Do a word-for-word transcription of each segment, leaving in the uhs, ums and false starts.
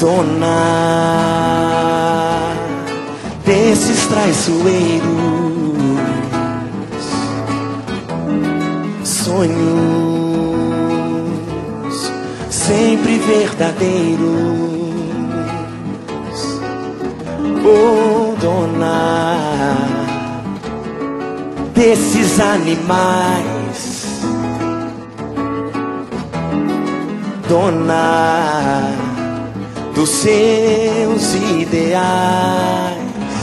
dona desses traiçoeiros, sonhos sempre verdadeiros. Oh, dona desses animais, dona dos seus ideais.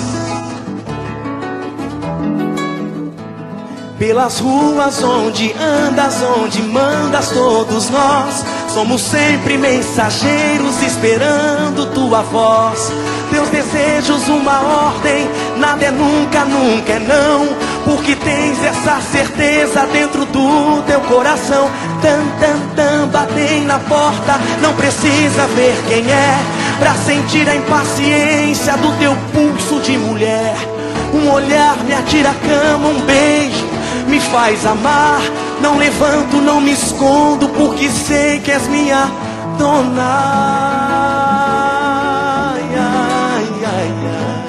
Pelas ruas onde andas, onde mandas, todos nós somos sempre mensageiros esperando tua voz. Teus desejos uma ordem, nada é nunca, nunca é não, porque tens essa certeza dentro do teu coração. Tan, tan, tan, batem na porta, não precisa ver quem é, pra sentir a impaciência do teu pulso de mulher. Um olhar me atira a cama, um beijo me faz amar. Não levanto, não me escondo, porque sei que és minha dona. Ai, ai, ai, ai.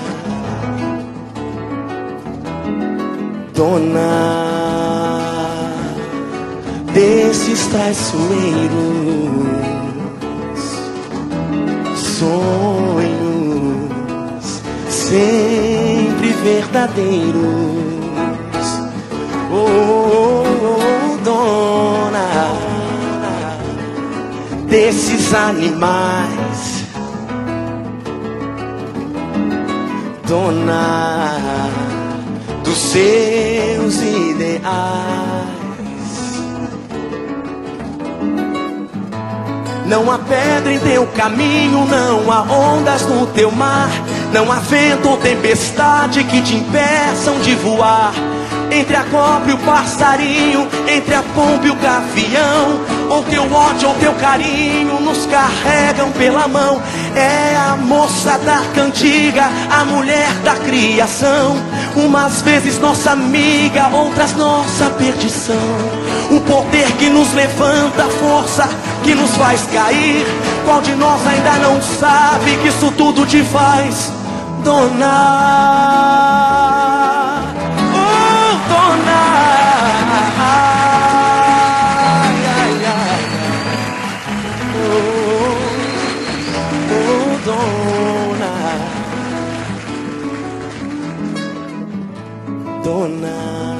Dona desses traiçoeiros, sonhos sempre verdadeiros. Oh, oh, oh, dona desses animais, dona dos seus ideais. Não há pedra em teu caminho, não há ondas no teu mar, não há vento ou tempestade que te impeçam de voar. Entre a cobra e o passarinho, entre a pomba e o gavião, ou teu ódio ou teu carinho nos carregam pela mão. É a moça da cantiga, a mulher da criação, umas vezes nossa amiga, outras nossa perdição. O poder que nos levanta, a força que nos faz cair. Qual de nós ainda não sabe que isso tudo te faz dona? Dona